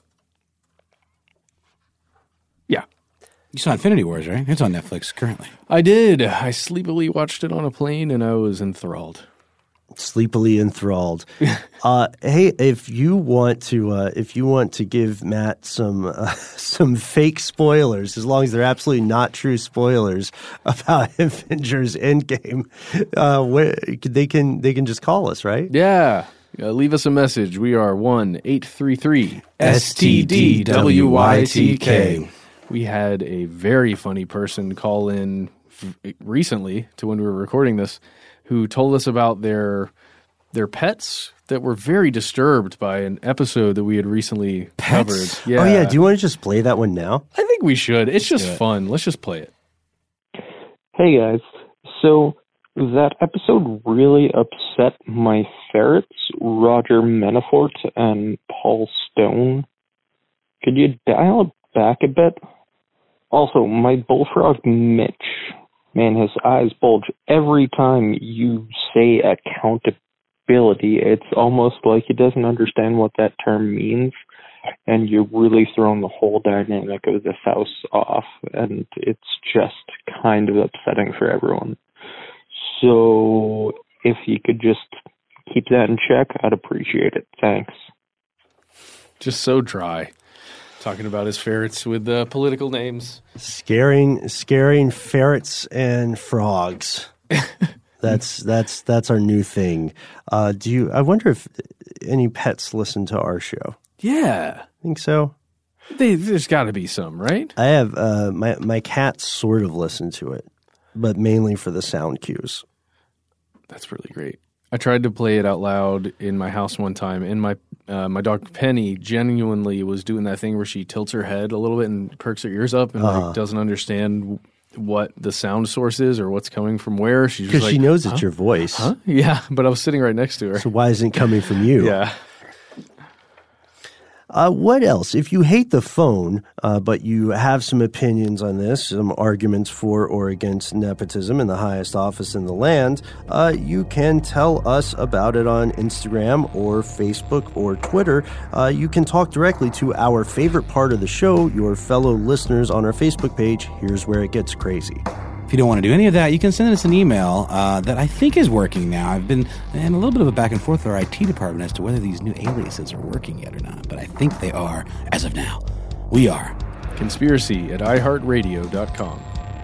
You saw Infinity Wars, right? It's on Netflix currently. I did. I sleepily watched it on a plane, and I was enthralled. Sleepily enthralled. uh, hey, if you want to, uh, if you want to give Matt some uh, some fake spoilers, as long as they're absolutely not true spoilers about Avengers Endgame, uh, where, they can they can just call us, right? Yeah. Uh, leave us a message. We are one eight three three S T D W Y T K. We had a very funny person call in f- recently to when we were recording this, who told us about their their pets that were very disturbed by an episode that we had recently Pets? covered. Yeah. Oh yeah, do you want to just play that one now? I think we should. It's Let's just do it. fun. Let's just play it. Hey guys, so that episode really upset my ferrets, Roger Manafort and Paul Stone. Could you dial it back a bit? Also, my bullfrog Mitch, man, his eyes bulge every time you say accountability. It's almost like he doesn't understand what that term means, and you're really throwing the whole dynamic of this house off, and it's just kind of upsetting for everyone. So, if you could just keep that in check, I'd appreciate it. Thanks. Just so dry. Talking about his ferrets with uh, political names. Scaring, scaring ferrets and frogs. That's that's that's our new thing. Uh, do you? I wonder if any pets listen to our show. Yeah, think so. They, there's got to be some, right? I have uh, my my cats sort of listen to it, but mainly for the sound cues. That's really great. I tried to play it out loud in my house one time, and my uh, my dog Penny genuinely was doing that thing where she tilts her head a little bit and perks her ears up and Uh-huh. like doesn't understand what the sound source is or what's coming from where. She's just Because like, she knows huh? it's your voice. Huh? Yeah, but I was sitting right next to her. So why isn't it coming from you? Yeah. Uh, what else? If you hate the phone, uh, but you have some opinions on this, some arguments for or against nepotism in the highest office in the land, uh, you can tell us about it on Instagram or Facebook or Twitter. Uh, you can talk directly to our favorite part of the show, your fellow listeners on our Facebook page. Here's where it gets crazy. If you don't want to do any of that, you can send us an email uh, that I think is working now. I've been in a little bit of a back and forth with our I T department as to whether these new aliases are working yet or not, but I think they are as of now. We are Conspiracy at i heart radio dot com.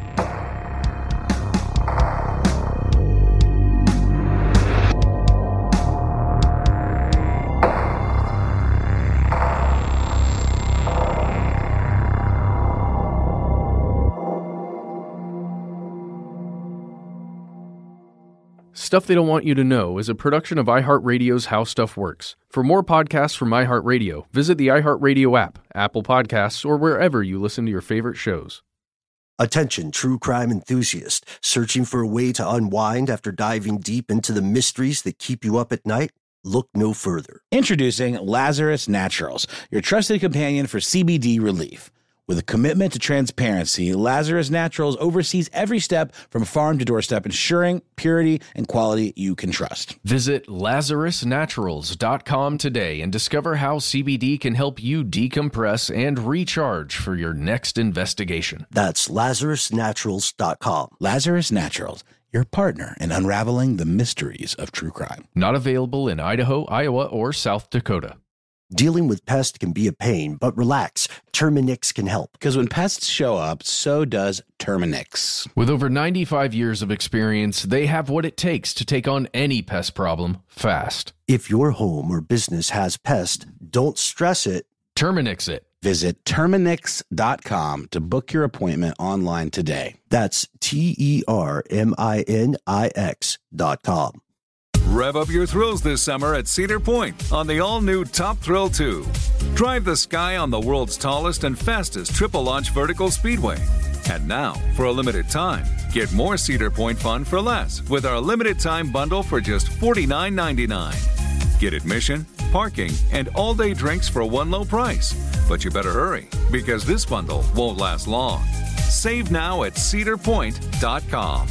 Stuff They Don't Want You to Know is a production of iHeartRadio's How Stuff Works. For more podcasts from iHeartRadio, visit the iHeartRadio app, Apple Podcasts, or wherever you listen to your favorite shows. Attention, true crime enthusiast. Searching for a way to unwind after diving deep into the mysteries that keep you up at night? Look no further. Introducing Lazarus Naturals, your trusted companion for C B D relief. With a commitment to transparency, Lazarus Naturals oversees every step from farm to doorstep, ensuring purity and quality you can trust. Visit lazarus naturals dot com today and discover how C B D can help you decompress and recharge for your next investigation. That's lazarus naturals dot com. Lazarus Naturals, your partner in unraveling the mysteries of true crime. Not available in Idaho, Iowa, or South Dakota. Dealing with pests can be a pain, but relax. Terminix can help. Because when pests show up, so does Terminix. With over ninety-five years of experience, they have what it takes to take on any pest problem fast. If your home or business has pests, don't stress it. Terminix it. Visit Terminix dot com to book your appointment online today. That's T E R M I N I X dot com. Rev up your thrills this summer at Cedar Point on the all-new Top Thrill two. Drive the sky on the world's tallest and fastest triple-launch vertical speedway. And now, for a limited time, get more Cedar Point fun for less with our limited-time bundle for just forty-nine ninety-nine. Get admission, parking, and all-day drinks for one low price. But you better hurry, because this bundle won't last long. Save now at cedar point dot com.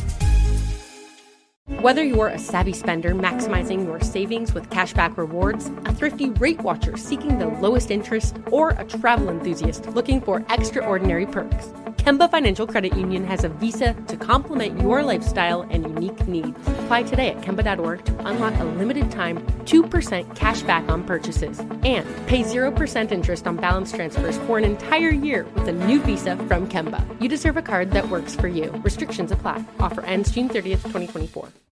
Whether you're a savvy spender maximizing your savings with cashback rewards, a thrifty rate watcher seeking the lowest interest, or a travel enthusiast looking for extraordinary perks, Kemba Financial Credit Union has a visa to complement your lifestyle and unique needs. Apply today at kemba dot org to unlock a limited time two percent cash back on purchases and pay zero percent interest on balance transfers for an entire year with a new visa from Kemba. You deserve a card that works for you. Restrictions apply. Offer ends June thirtieth, twenty twenty-four.